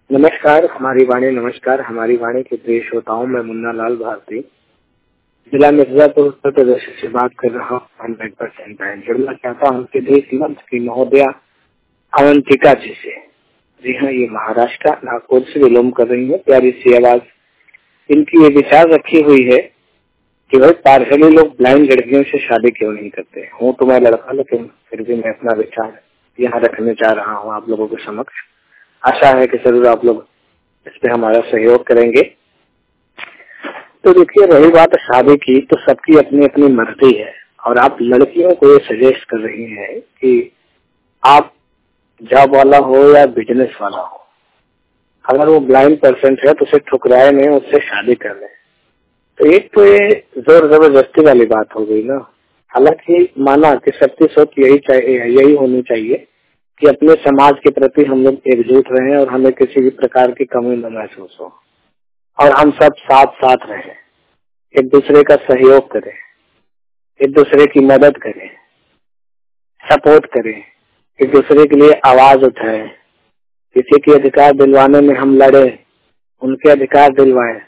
नमस्कार, हमारी वाणी नमस्कार। हमारी वाणी के प्रिय श्रोताओं, मैं मुन्ना लाल भारती जिला मिर्जापुर उत्तर प्रदेश से बात कर रहा हूँ। 100% जुड़ना चाहता हूँ उनके देश मंच की महोदया अवंतिका जी से। जी हाँ, ये महाराष्ट्र नागपुर से विलोम कर रही है। प्यारी सी आवाज। इनकी ये विचार रखी हुई है कि भाई पार्शली लोग ब्लाइंड लड़कियों से शादी क्यों नहीं करते। हूँ तो मैं लड़का, लेकिन फिर भी मैं अपना विचार यहाँ रखने जा रहा हूँ आप लोगों के समक्ष। आशा है कि जरूर आप लोग इस पे हमारा सहयोग करेंगे। तो देखिए, रही बात शादी की, तो सबकी अपनी अपनी मर्जी है और आप लड़कियों को ये सजेस्ट कर रही हैं कि आप जॉब वाला हो या बिजनेस वाला हो, अगर वो ब्लाइंड पर्सन है तो उसे ठुकराए नहीं, उससे शादी कर ले। तो एक तो ये जोर जबरदस्ती वाली बात हो गई ना। हालांकि माना कि सबकी सोच यही होनी चाहिए कि अपने समाज के प्रति हम लोग एकजुट रहें और हमें किसी भी प्रकार की कमी न महसूस हो और हम सब साथ साथ रहें, एक दूसरे का सहयोग करें, एक दूसरे की मदद करें, सपोर्ट करें, एक दूसरे के लिए आवाज उठाएं। किसी के अधिकार दिलवाने में हम लड़े, उनके अधिकार दिलवाएं,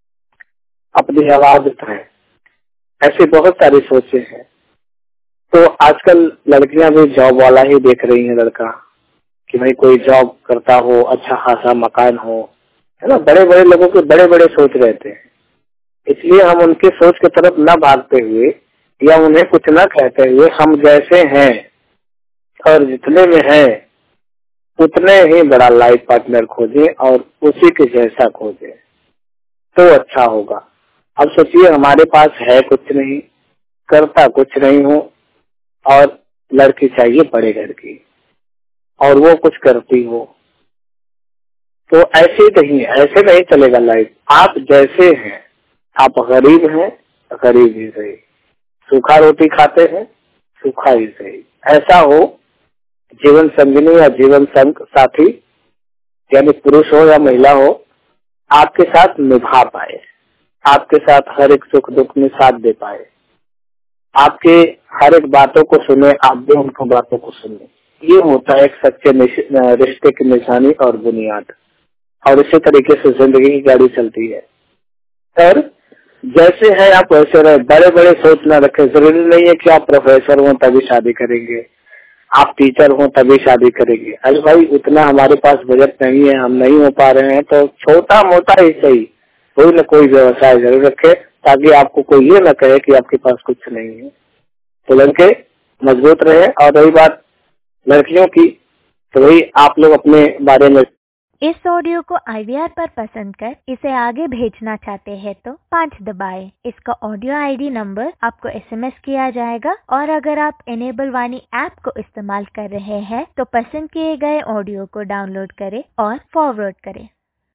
अपनी आवाज उठाएं। ऐसी बहुत सारी सोचें हैं। तो आजकल लड़कियां भी जॉब वाला ही देख रही हैं लड़का, कि भाई कोई जॉब करता हो, अच्छा खासा मकान हो, है ना। बड़े बड़े लोगों के बड़े बड़े सोच रहते हैं। इसलिए हम उनकी सोच की तरफ न भागते हुए या उन्हें कुछ न कहते हुए, हम जैसे हैं और जितने में हैं उतने ही बड़ा लाइफ पार्टनर खोजें और उसी के जैसा खोजें तो अच्छा होगा। अब सोचिए, हमारे पास है कुछ नहीं, करता कुछ नहीं हो और लड़की चाहिए बड़े घर की और वो कुछ करती हो, तो ऐसे नहीं चलेगा लाइफ। आप जैसे हैं, आप गरीब हैं, गरीब ही सही, सूखा रोटी खाते हैं, सूखा ही सही, ऐसा हो। जीवन संगिनी या जीवन साथी, यानी पुरुष हो या महिला हो, आपके साथ निभा पाए, आपके साथ हर एक सुख दुख में साथ दे पाए, आपके हर एक बातों को सुने, आप भी उनको बातों को सुने। ये होता है एक सच्चे रिश्ते की निशानी और बुनियाद। और इसी तरीके से जिंदगी की गाड़ी चलती है। और जैसे है आप वैसे रहे, बड़े बड़े सोच न रखें। जरूरी नहीं है कि आप प्रोफेसर हो तभी शादी करेंगे, आप टीचर हो तभी शादी करेंगे। अरे भाई, उतना हमारे पास बजट नहीं है, हम नहीं हो पा रहे हैं, तो छोटा मोटा ही सही कोई न कोई व्यवसाय जरूर रखे, ताकि आपको कोई ये न कहे कि आपके पास कुछ नहीं है। तो लड़के मजबूत रहे। और रही बात लड़कियों की, तो वही आप लोग अपने बारे में। इस ऑडियो को IVR पर पसंद कर इसे आगे भेजना चाहते हैं तो 5 दबाएं। इसका ऑडियो ID नंबर आपको SMS किया जाएगा। और अगर आप इनेबल वाणी ऐप को इस्तेमाल कर रहे हैं तो पसंद किए गए ऑडियो को डाउनलोड करें और फॉरवर्ड करें।